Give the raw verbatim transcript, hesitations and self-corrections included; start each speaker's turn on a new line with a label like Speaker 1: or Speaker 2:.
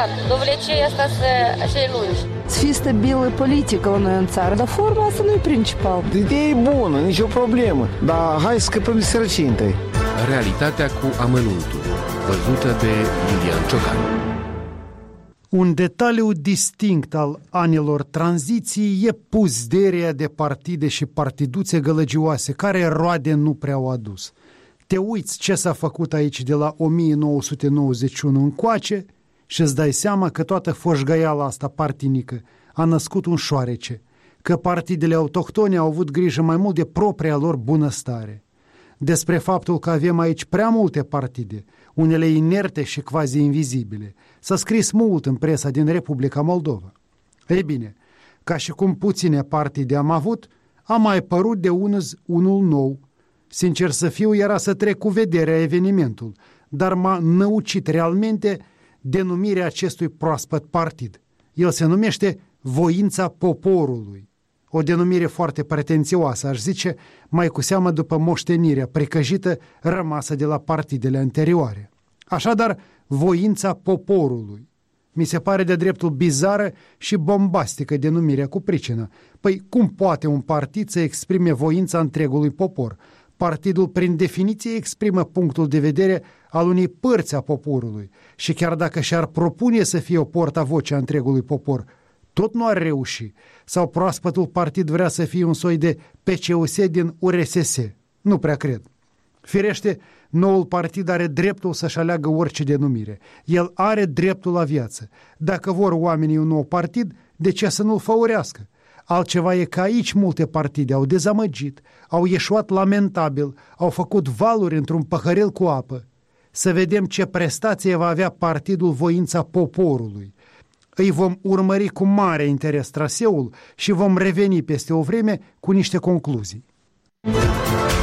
Speaker 1: interesant. Dovlecei asta să așa lungi.
Speaker 2: Să fie stabilă politică la noi în țară, dar forma asta nu e principal.
Speaker 3: Ideea e bună, nicio problemă, dar hai să scăpăm de sărăcie întâi.
Speaker 4: Realitatea cu amănuntul, văzută de Iulian Ciocan.
Speaker 5: Un detaliu distinct al anilor tranziției e puzderea de partide și partiduțe gălăgioase, care roade nu prea au adus. Te uiți ce s-a făcut aici de la o mie nouă sute nouăzeci și unu încoace și îți dai seama că toată foșgăiala asta partinică a născut un șoarece, că partidele autohtone au avut grijă mai mult de propria lor bunăstare. Despre faptul că avem aici prea multe partide, unele inerte și quasi invizibile, s-a scris mult în presa din Republica Moldova. Ei bine, ca și cum puține partide am avut, a mai părut de unul, unul nou. Sincer să fiu, era să trec cu vederea evenimentul, dar m-a năucit realmente denumirea acestui proaspăt partid. El se numește Voința Poporului. O denumire foarte pretențioasă, aș zice, mai cu seamă după moștenirea precăjită rămasă de la partidele anterioare. Așadar, Voința Poporului. Mi se pare de dreptul bizară și bombastică denumirea cu pricină. Păi cum poate un partid să exprime voința întregului popor? Partidul, prin definiție, exprimă punctul de vedere al unei părți a poporului și chiar dacă și-ar propune să fie o portavoce a întregului popor, tot nu ar reuși. Sau proaspătul partid vrea să fie un soi de P C U S din U R S S. Nu prea cred. Firește, noul partid are dreptul să-și aleagă orice denumire. El are dreptul la viață. Dacă vor oamenii un nou partid, de ce să nu-l făurească? Altceva e că aici multe partide au dezamăgit, au ieșuat lamentabil, au făcut valuri într-un păhărel cu apă. Să vedem ce prestație va avea partidul Voința Poporului. Îi vom urmări cu mare interes traseul și vom reveni peste o vreme cu niște concluzii.